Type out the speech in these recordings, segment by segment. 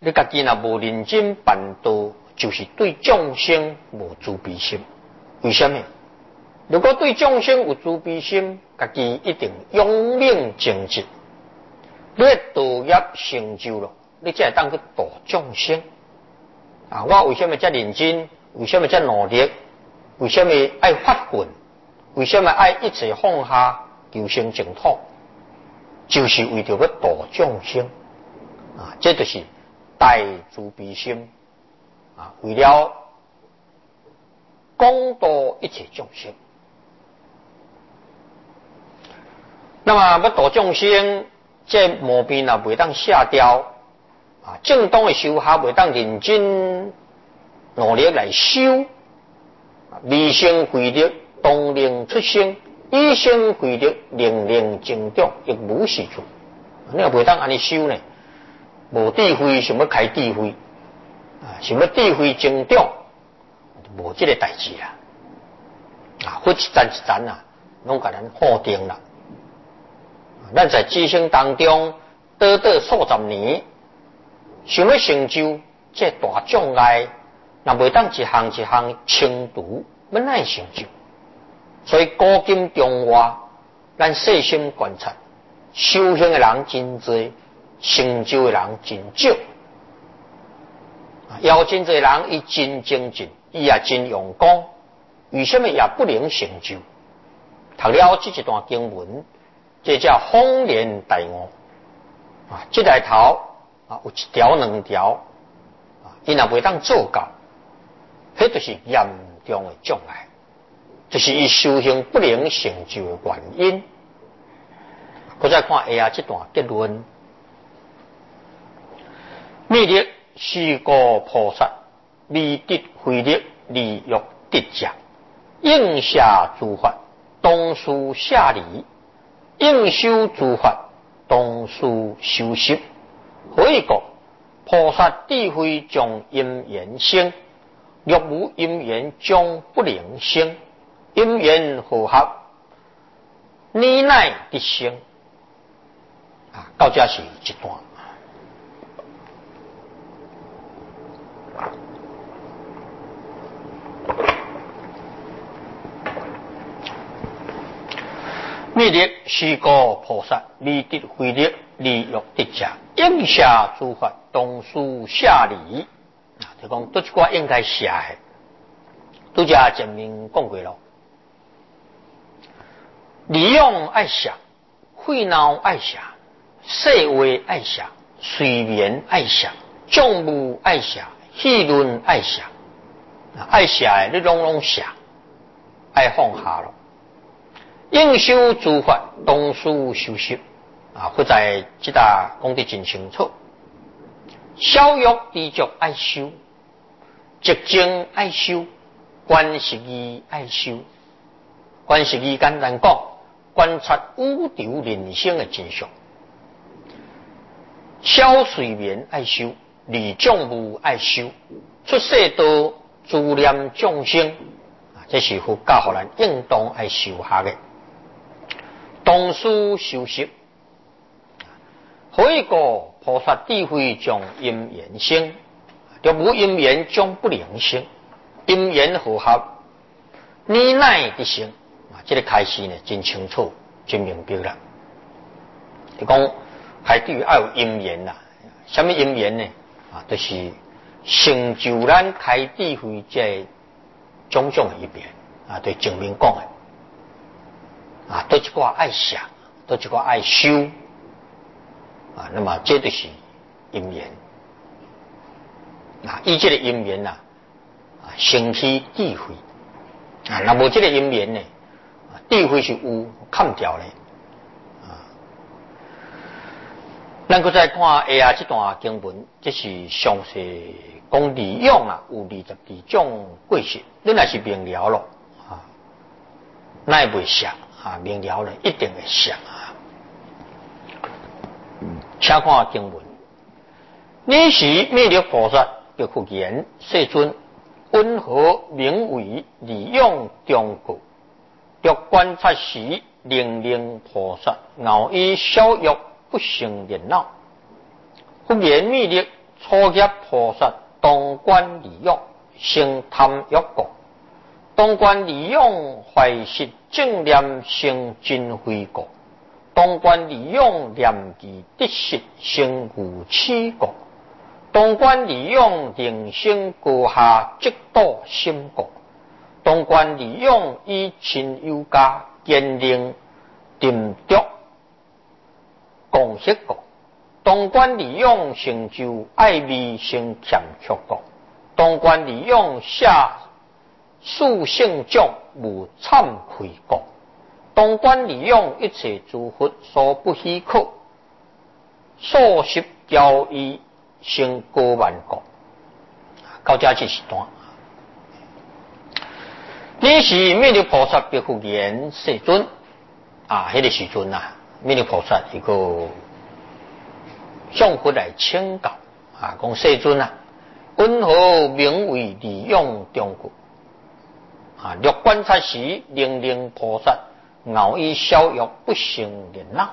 你家己若无认真办道，就是对众生无慈悲心。为什么？如果对众生有慈悲心，家己一定勇猛正直。你的道业成就了，你才会当去度众生。啊，我为什么这认真？为什么这努力？为什么爱发奋？为什么爱一切放下求生净土？就是为着要度众生啊！这就是大慈悲心啊！为了广度一切众生。那么要度众生，这毛病啊袂当下掉啊！正当的修学袂当认真努力来修，未生慧力，当令出生；以生慧力，令令增长，亦无是处。你若袂当安尼修呢？无智慧，想要开智慧啊，想要智慧增长，无这个代志啦。啊，佛一层一层啊，拢甲咱否定啦。咱在知生当中短短数十年，想要成就这大障碍，若袂当一项一项清除，要哪成就？所以古今中外，咱细心观察，修行的人真多，成就的人真少。有真多人伊真精进，伊也真用功，为什么也不能成就？读了这一段经文，这叫荒年大悟啊！这内头啊有一条两条啊，伊若袂当做到，迄就是严重的障碍，就是伊修行不能成就的原因。我再看下这段结论：灭力是个菩萨，未得慧力，利欲得者，应下诸法，当思下理。应修诸法，当思修习。何以讲？菩萨智慧将因缘生，若无因缘将不能生。因缘和合，你乃得生。啊，到这是一段。灭力是个菩萨，未得慧力，利欲得者，应下诸法，当思下理。啊，就讲都一寡应该下的，都只前面讲过了。利用爱下，费脑爱下，细话爱下，睡眠爱下，众务爱下，议论爱下，爱下的你拢下，爱放下了。应修诸法，当思修习啊！或在这搭讲得真清楚。小欲知足爱修，寂静爱修，观实义爱修。观实义简单讲，观察宇宙人生的真相。小睡眠爱修，理众务爱修，出世道自念众生啊！这是佛教互咱应当爱修下的。当思修习，何以个菩萨智慧将因缘生？若无因缘将不能生。因缘和合，你乃得生啊！这个开始呢，真清楚，真明白了。就讲还对要有因缘啦，什么因缘呢？啊，就是成就咱开智慧这种种的一边啊，对前面讲的。啊，都一个爱想，都一个爱修啊，那么这就是因缘啊，以这个因缘啊，升起智慧啊，那么这个因缘呢，智慧是有砍掉的啊。咱再再看下这段经文，这是详细讲利用啊，有22种过失，你若是明了了啊，那也袂想。啊，明了了，一定会想啊。请看经文：你是灭力菩萨，欲复言世尊，温和名为利用中国，欲观察时，令菩萨，恼于消欲不生热闹。复言灭力初业菩萨当观利用，生贪欲果。当观利用，怀实正念，生真慧果。当观利用，念其得失，生无耻果。当观利用，灵性高下，即道心果。当观利用，以亲友家，坚定定着共识果。当观利用，成就爱美生欠缺果。当观利用，下属性种无忏悔果。当观利用，一切诸佛所不许可，数十交易成高万果。到这这是段。你是弥勒菩萨别复言世尊迄个时阵弥勒菩萨一个向佛来请教讲世尊因何名为利用中国略观察时，令菩萨熬以消欲，不生烦恼。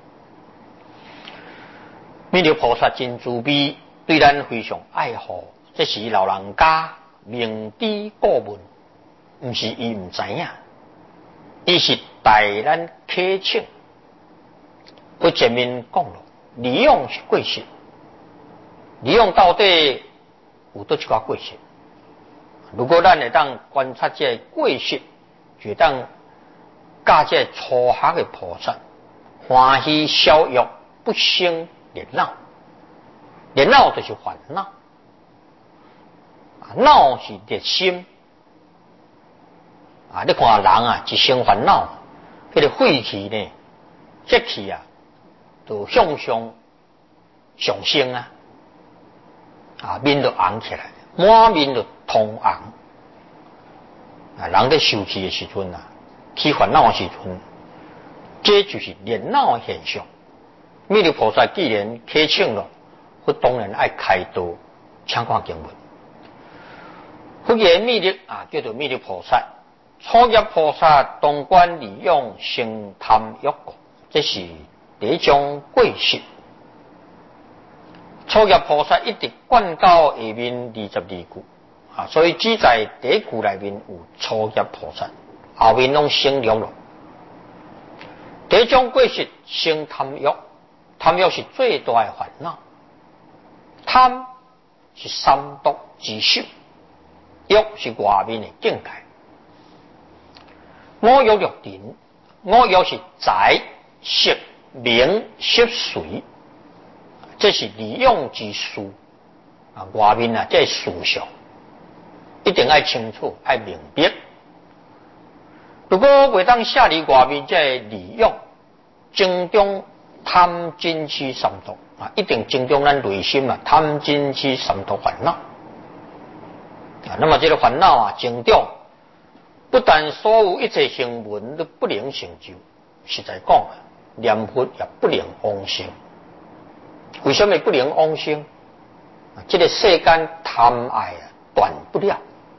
弥勒菩萨真慈悲，对咱非常爱护。这是老人家明知故问，不是伊唔知影，伊是带咱启请。我前面讲了，利用是过失，利用到底有多一个过失？如果咱会当观察这过失，就当教这初学的菩萨欢喜消欲，不生烦恼。烦恼就是烦恼，恼是热心你看人一生烦恼，迄个肺气呢，节气就向上升面就红起来，满面就通红人在受气的时阵起烦恼的时阵，这就是热闹现象。弥勒菩萨既然启请了，佛当然爱开导，请看经文。佛言弥勒叫做弥勒菩萨，初业菩萨当观利用，生贪欲果，这是第一种过失。初业菩萨一直灌到下面22句所以只在第一句内面有初业菩萨，后面拢省略了。第一种过失生贪欲，贪欲是最大的烦恼。贪是三毒之首，欲是外面的境界。五欲六尘，五欲是财、色、名、色、随，这是利用之事外面这事项一定要清楚，要明白。如果袂当下离外面这利用，正中贪嗔痴三毒一定正中咱内心贪嗔痴三毒烦恼那么这个烦恼正中，不但所有一切行文都不能成就，实在讲念佛也不能往生。为什么不能往生？这个世间贪爱断不了。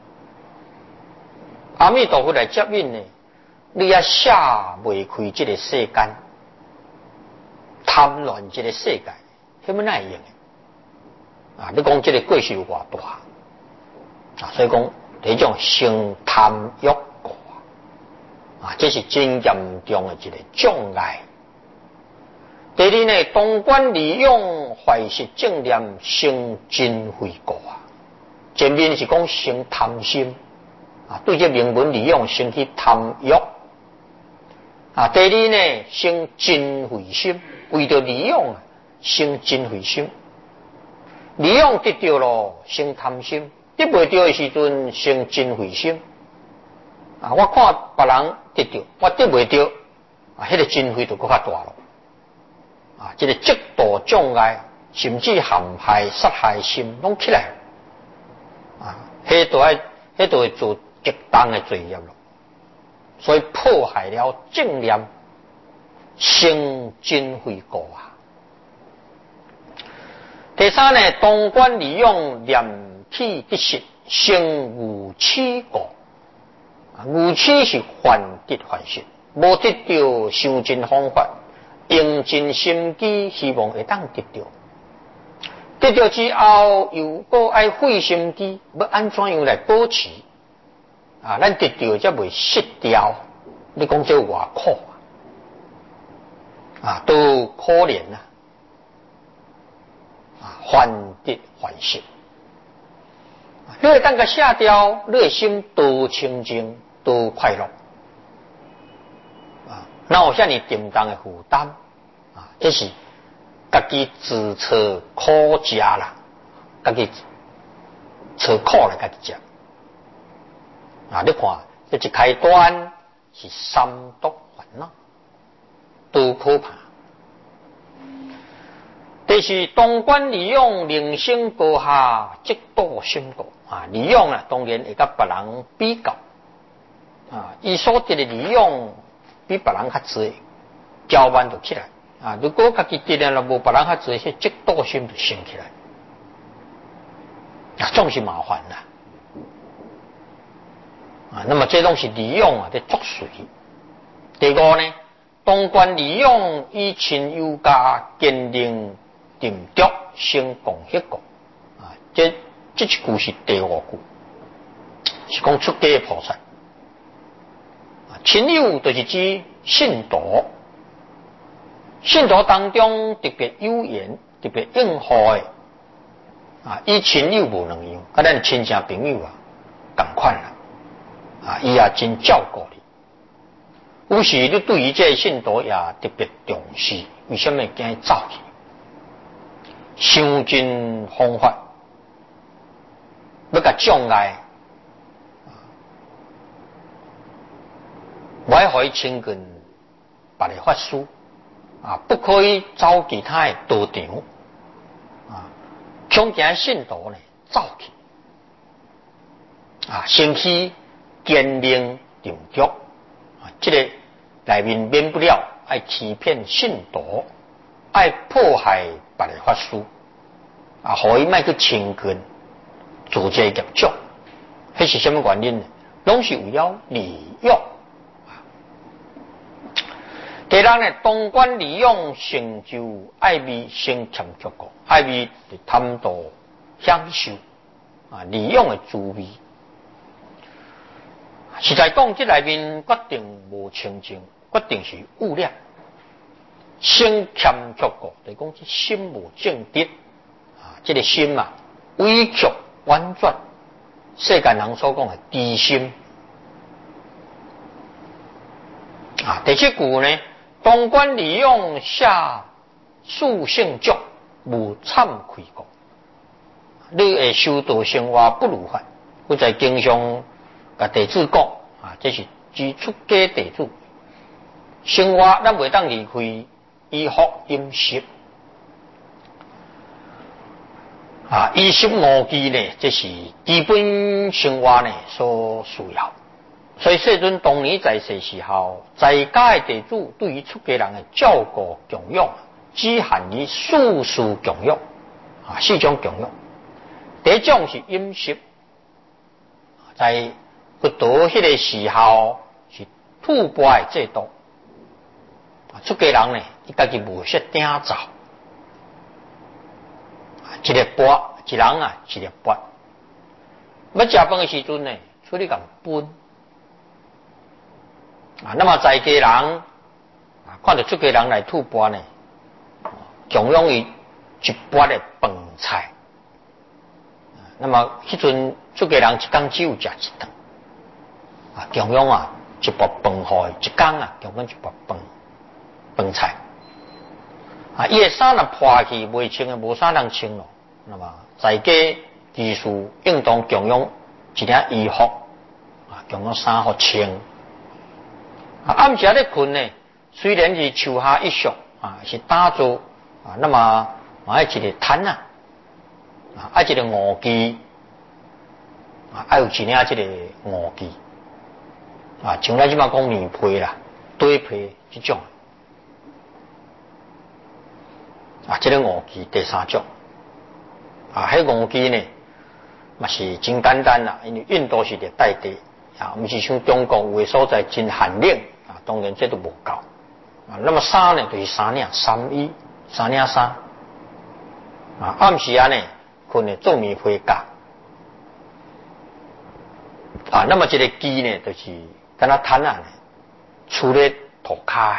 阿弥陀佛来接引呢，你也下袂开这个世间，贪乱这个世界，什么耐用的你讲这个过失有偌大所以讲这种生贪欲果这是真严重的一个障碍。第二呢，当观利用，怀实正念，生真慧果前面是讲生贪心对这名闻利用生起贪欲第二呢，生真慧心，为着利用生真慧心，利用得到了生贪心，得不到的时阵生真慧心我看别人得到，我得不到那个真慧就更加大了这个极度障碍，甚至陷害杀害心拢起来那就会做极重的罪业了。所以破坏了正念，生真慧果第三呢，当观利用，念起得失，生无耻果无耻是患得患失，无得到修正方法，用尽心机，希望会当得到。 得到之后又搁爱费心机，要安怎样来保持？啊，咱得到才袂失掉。你讲这偌苦啊，都可怜啊！啊，患得患失。你会当个下掉，你的心多清净，多快乐啊！那有遐尼沉重的负担啊，这是家己自找苦食啦，家己找苦来家己食啊！你看，这一开端是三毒烦恼，多可怕！这是当官利用人生高下，极度心高啊！利用啊，当然会甲别人比较啊，伊所得的利用比别人较多，交弯就起来啊！如果家己得了无别人较多，些极度心就升起来啊，总是麻烦啦啊！那么这拢是利用啊，在作祟。第五呢，当官利用以亲友家坚定。定着生共迄个啊，这一句是第五句，是讲出家的菩萨啊。亲友就是指信徒，信徒当中特别有缘、特别应好的啊，伊亲友无两样，甲咱亲戚朋友啊同款啦啊，伊也真照顾你。有时你对于这信徒也特别重视，为什么惊伊走去？想尽方法要甲障碍，我要互伊亲近别个法师啊，不可以走其他的道场啊，恐惊信徒呢走去啊，先去坚定定着啊，这个内面免不了爱欺骗信徒，爱迫害别个法师啊，互伊莫去亲近，做这业障，迄是什么原因呢？拢是为了利用。第二呢，当官利用成就爱味先欠足够，爱味贪图享受啊，利用的滋味。实在讲，这内面决定无清净，决定是污染。先欠足够，就是讲这心无正直啊，这个心啊委曲婉转，世间人所讲的低心啊。第七句呢？当官利用下属性足，无惭愧过。你会修道生活不如法。我在经上甲弟子讲啊，这是指出家弟子生活，咱袂当离开衣服饮食啊，衣食五忌呢，这是基本生活呢所需要。所以世尊当年在世时候，在家的地主对于出家人的照顾供养，只限于四事供养啊，四种供养。第一种是饮食，在佛陀迄个时候是吐钵的制度，出家人呢，伊家己无识鼎灶，一个钵，一人啊一个钵。要食饭的时阵呢，出去共分。啊，那么在家人啊，看到出家人来吐钵呢，供养于一钵的饭菜。那么迄阵出家人一天只有食一顿，啊，供养啊一钵饭互一天啊，供养一钵饭菜。啊，伊的衫若破去未穿的，无啥人穿咯。那么在家技术应当供养一件衣服，啊，供养衫互穿。啊，暗时咧困呢，虽然是树下一宿啊，是打坐啊，那么还一个毯啊，啊，一个卧具啊，还有一领这个卧具啊，像咱即马讲棉被啦、堆被这种啊，这个卧具第三种啊，迄卧具呢，嘛是真简单啦，因为印度是热带地啊，毋是像中国有的所在真寒冷。啊，当然这都无够啊。那么衫呢，就是三领衫衣、三领衫暗时呢困的做面回家那么这个鸡呢就是跟他贪呢出咧涂骹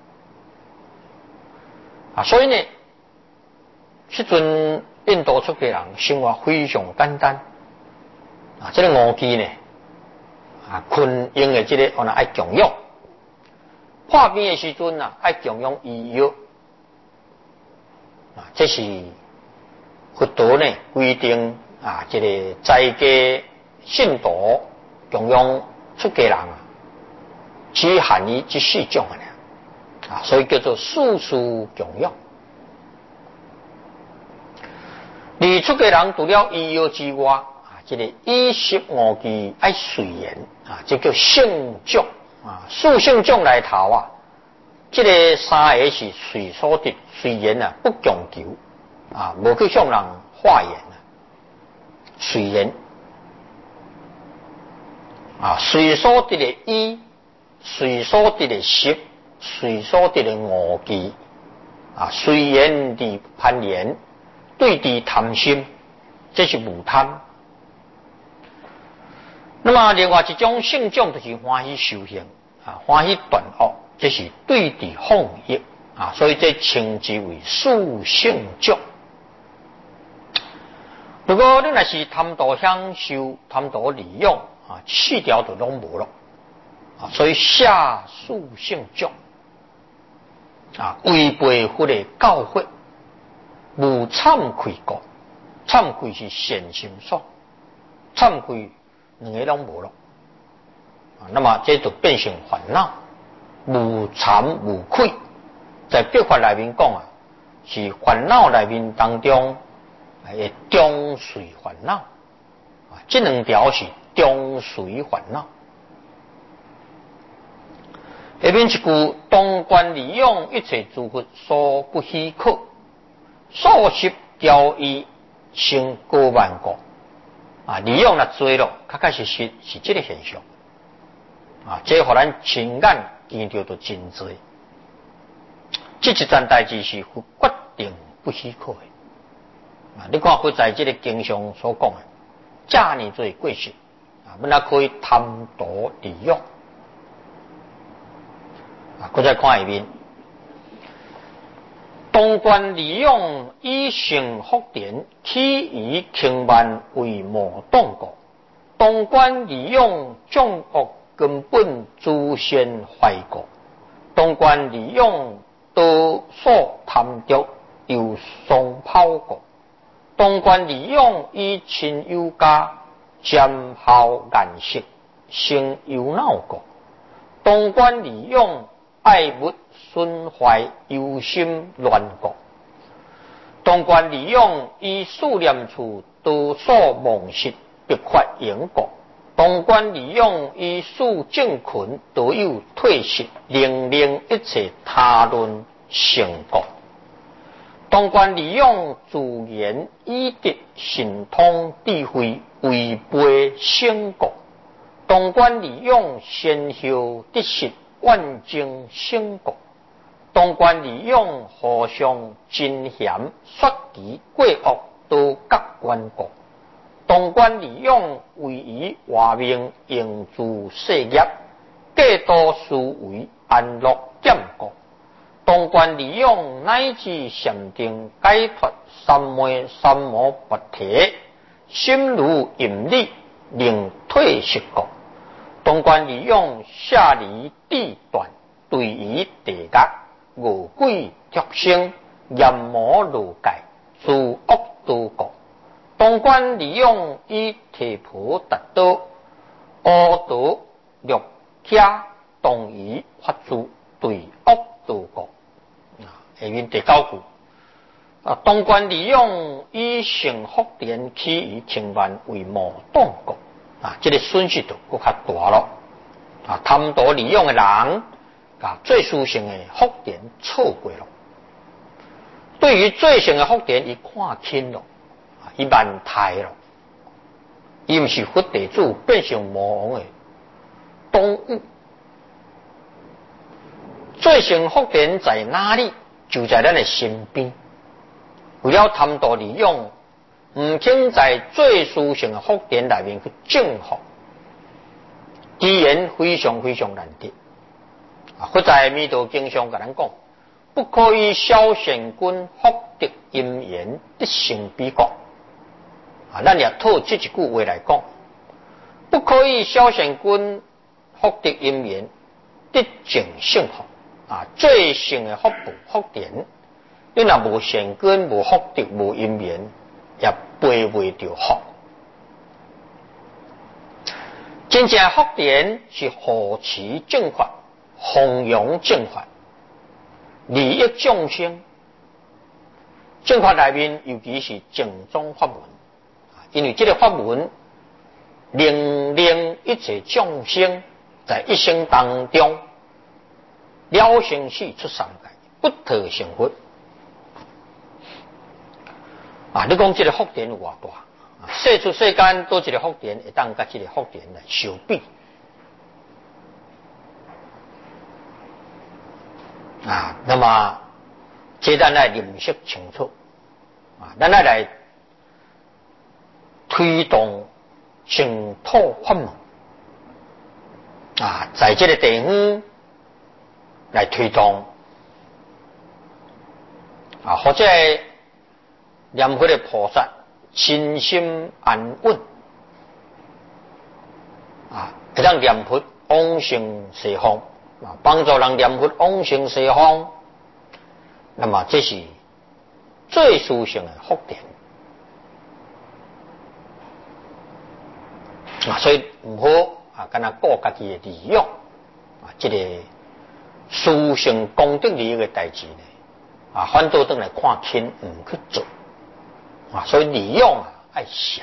所以呢这阵印度出家人生活非常简单这个乌鸡呢困用的这个我们爱供养破病的时阵爱供养医药这是佛陀呢规定这个在家信徒供养出家人只限于这4种所以叫做世事供养。而出家人除了医药之外这个衣食五忌爱随缘这叫性种属性种来头这个3个是随所得随缘不强求无去向人化缘随缘随所得的衣随所得的食随所得的五忌随缘的攀缘对敌贪心这是无贪。那么另外一种性种就是欢喜修行欢喜断恶这是对敌放逸所以这称之为属性种。如果你若是贪图享受贪图利用4条就拢无了所以下属性种违背佛的教诲无忏悔过忏悔是善心所忏悔2个拢无了那么这就变成烦恼无惭无愧在笔法里面讲是烦恼里面当中的中随烦恼这2条是中随烦恼。下面一句当观利用一切诸佛所不虚可数十交易成高万个利用多了确实是这个现象这互咱情感见到就真多这一件代志是决定不虚可的你看佛在这个经上所讲的这么多过失本来可以贪图利用再看下面当观利用以成福田起于轻慢为无当过当观利用众恶根本诸先坏过当观利用多所贪得又双抛过当观利用以亲友家占效颜色生忧恼过当观利用爱物损坏忧心乱过当观利用以数念处多所忘失别发因果当观利用以数正群都有退失令一切他论成果当观利用自言以得神通智慧违背成果当观利用先后得失万经成果当观利用互相真嫌说其过恶都各观果当观利用为以活命应助事业过多思维安乐减过当观利用乃至禅定解脱三昧三摩拔提心如引力令退失过当观利用下离地段对于地角恶鬼畜生阎魔罗界诸恶多过当观利用以提婆达多阿多六家动于发诸对恶多过下面第9句当观利用以成福田起于轻慢为无当过这个损失就更加大了贪图利用的人最殊胜的福田错过了对于最胜的福田他看轻了他慢怠了他不是佛地主变成魔王的动物最胜福田在哪里就在咱的身边为了贪图利用，唔肯在最殊胜的福典内面去证福，自然非常非常难得。佛在弥陀经上甲咱讲，不可以小善君福德因缘得成彼国。咱也套这一句话来讲，不可以小善君福德因缘得正幸福。最胜的福报福典，你若无善根、无福德、无因缘，也背袂着福。真正福典是护持正法、弘扬正法、利益众生。正法内面，尤其是正宗法门，因为这个法门能令一切众生在一生当中了生死出三界，不得成佛。你讲这个福典有偌大？世出世间多一个福典，会当甲这个福典来相比。那么这咱来认识清楚。咱来推动净土法门。在这个地方来推动，或者念佛的菩萨身心安稳，会当念佛往生西方，帮助人念佛往生西方，那么这是最殊胜的福典。所以唔好干那顾家己的利用，这个殊胜功德利益的代志呢，反倒转来看轻唔去做，所以利用爱写，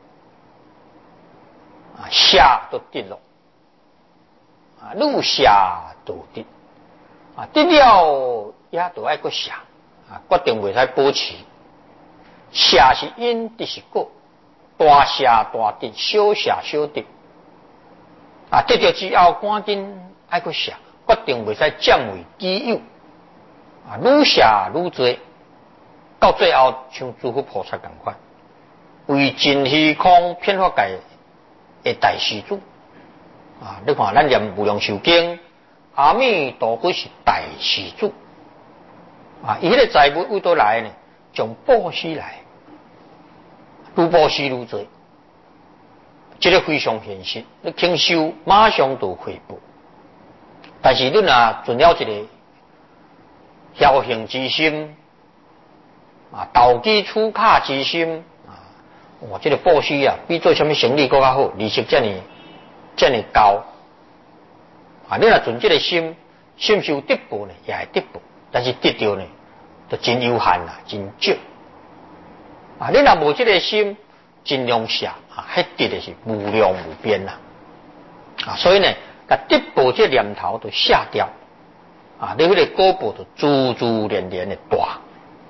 写都得咯，愈写都得，得了也都爱搁写，决定袂使保持。写是因，得是果，大写大得，小写小得。得到之后赶紧爱搁写，决定袂使占为己有。愈写愈多，到最后像诸佛菩萨同款，为尽虚空遍法界的大施主。你看咱念无量寿经，阿弥陀佛是大施主。伊迄个财物为倒来呢？从布施来，愈布施愈多。这个非常现实，你轻修马上就回报。但是你若存了一个侥幸之心，投机取巧之心，这个布施比做什么生意更加好，利息这么高。你若存这个心，心是有得报呢，也系得报，但是得到呢，就真有限真少。你若无这个心，尽量下，迄得的是无量无边所以呢，把得报这念头都下掉，你迄个果报就珠珠连连的大，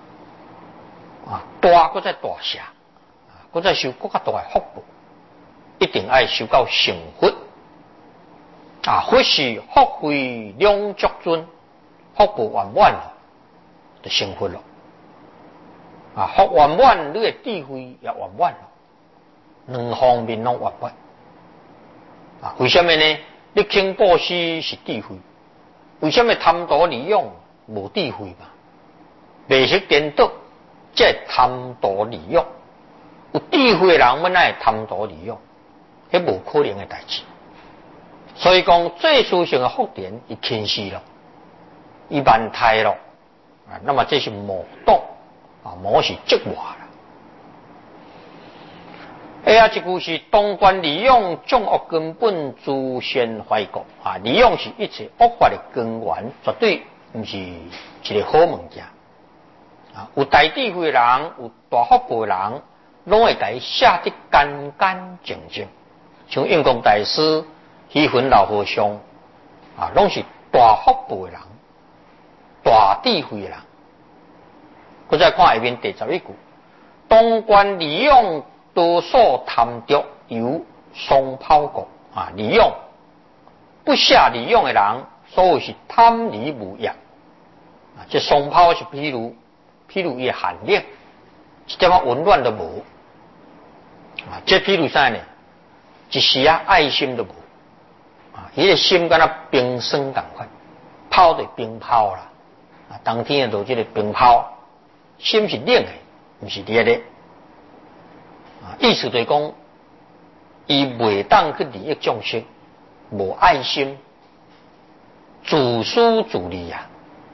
大搁再大下，搁再受更加大的福报，一定爱受到成佛。佛是福慧两足尊，福报圆满了，就成佛了。福圆满，你的智慧也圆满了。两方面拢圆满。为什么呢？你肯布施是智慧，为什么贪图利用无智慧嘛？未识颠倒，这贪图利用。有智慧的人本来贪图利用，迄无可能的代志。所以讲最殊胜的福典，伊轻视了，伊慢态了，那么这是魔道，魔是折磨了。一句是当官利用众恶根本，诛先坏国。利用是一切恶法的根源，绝对不是一个好物件。有大智慧的人，有大福报的人，拢会甲伊写得干干净净。像印光大师、虚云老和尚，拢是大福报的人，大智慧的人。我再看下面第11句，当官利用多所贪得由双抛国。利用不下利用的人，所谓是贪利无业。这双抛是譬如伊的含量， 一点仔温暖都无啊！这比如啥呢？一时啊爱心都无啊！伊个心敢若冰霜共款，泡的冰泡啦啊！冬天就这个冰泡，心是冷的，不是热的啊！意思就是讲，伊袂当去利益众生，无爱心，自私自利啊！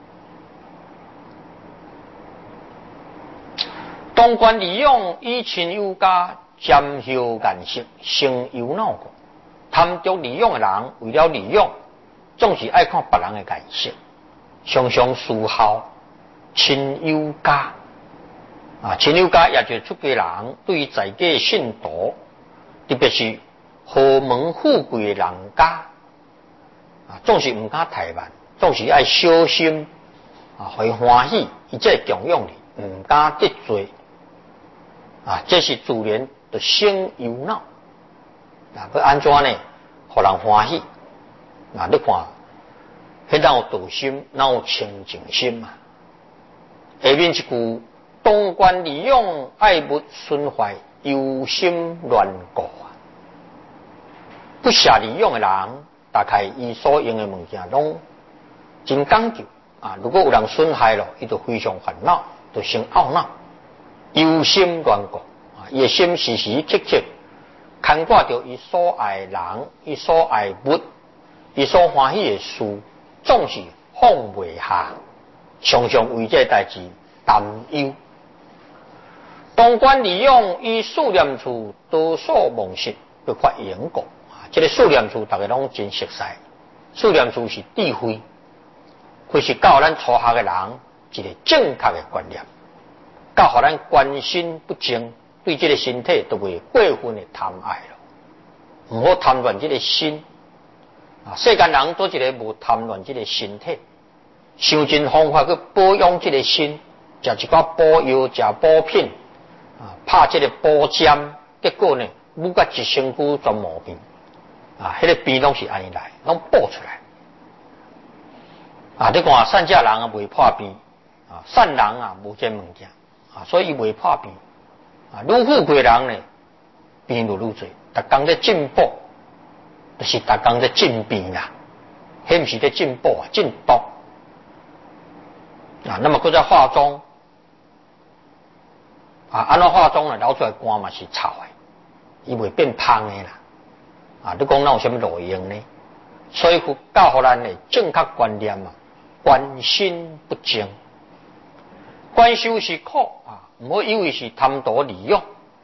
当官利用以亲友家，沾羞颜色，生忧恼过。贪着利用的人，为了利用，总是爱看别人的颜色，常常思考亲友家啊，亲友家也就是出家人对于在家信徒，特别是豪门富贵的人家啊，总是唔敢怠慢，总是爱小心啊，会欢喜，伊这供养你，唔敢得罪。啊，这是自然的生忧恼，啊，要安怎呢？互人欢喜，啊，你看，迄哪有道心，哪有清净心嘛？下面一句，当官利用，爱物损坏，忧心乱过啊！不暇利用的人，大概伊所用的物件拢真讲究啊。如果有人损害了，伊就非常烦恼，就生懊恼。忧心乱过啊，伊心时时刻刻牵挂着伊所爱人、伊所爱物、伊所欢喜的事，总是放袂下，常常为这代志担忧。当官利用，以数念处多所忘失，不发因果啊！这个数念处大家拢真熟悉，数念处是智慧，会是教咱初学的人一个正确的观念。教互咱关心不正，对这个身体都会过分的贪爱了，唔好贪恋这个心啊！世间人都一个无贪恋这个身体，想尽方法去保养这个心，食一寡补药，食补品啊，拍这个补针，结果呢，愈甲一身躯全毛病啊！迄个病拢是安尼来，拢补出来啊！你看善家人啊，未破病啊，善人啊，无这物件。啊，所以伊袂破病啊，愈富贵人呢，病就愈多，逐工在进步，就是逐工在进病啦，迄毋是在进步啊，进步啊。那么佮在化妆啊，安怎化妆呢？流出来汗嘛是臭的，伊袂变胖的啦。啊，你讲哪有什么路用呢？所以教互咱的正确观念啊，关心不正。官修是苦啊，唔好以为是贪图利用，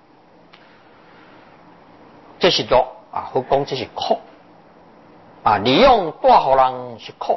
这是乐啊，好讲这是苦啊，利用带互人是苦，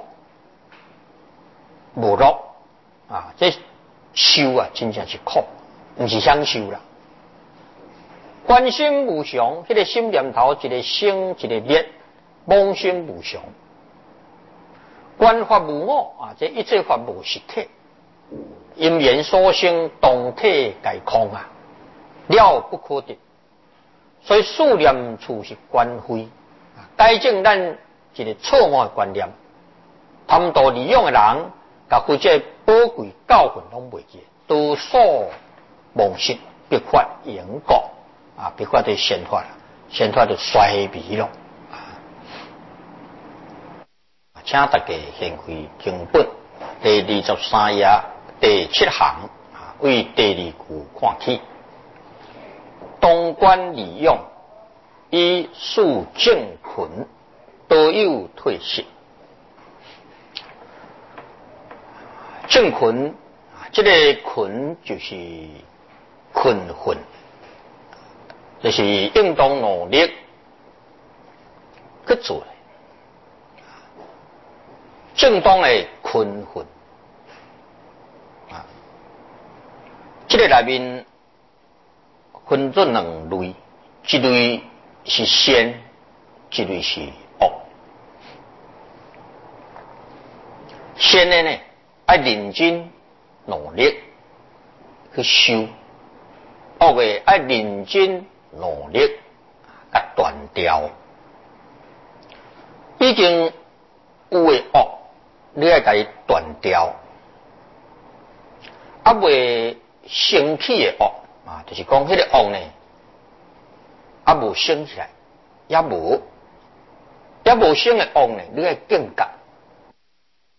无乐啊，这修啊，真正是苦，唔是享受啦。关心无常，迄个心念头一个生一个灭，妄心无常，观法无我啊，这一切法无实体。因缘所生，动体皆空啊，了不可得。所以数念处是官非啊，改正咱一个错误的观念。贪图利用的人，甲或者宝贵教训拢袂记，多所忘失，必发因果啊，必发对显化了，显化就衰微了啊。请大家先开经本第23页。第7行啊，为第2句看起，当官利用，以树正群，多有退失。正群啊，这个群就是群分，就是应当努力去做正当的群分。这个内面分作两类，一类是善，一类是恶。善的呢，要认真努力去修；恶的要认真努力甲断掉。已经有的恶，你要甲伊断掉，啊未生起的恶， 啊，就是讲迄个恶呢，无升起来，也无升的恶呢，你要境界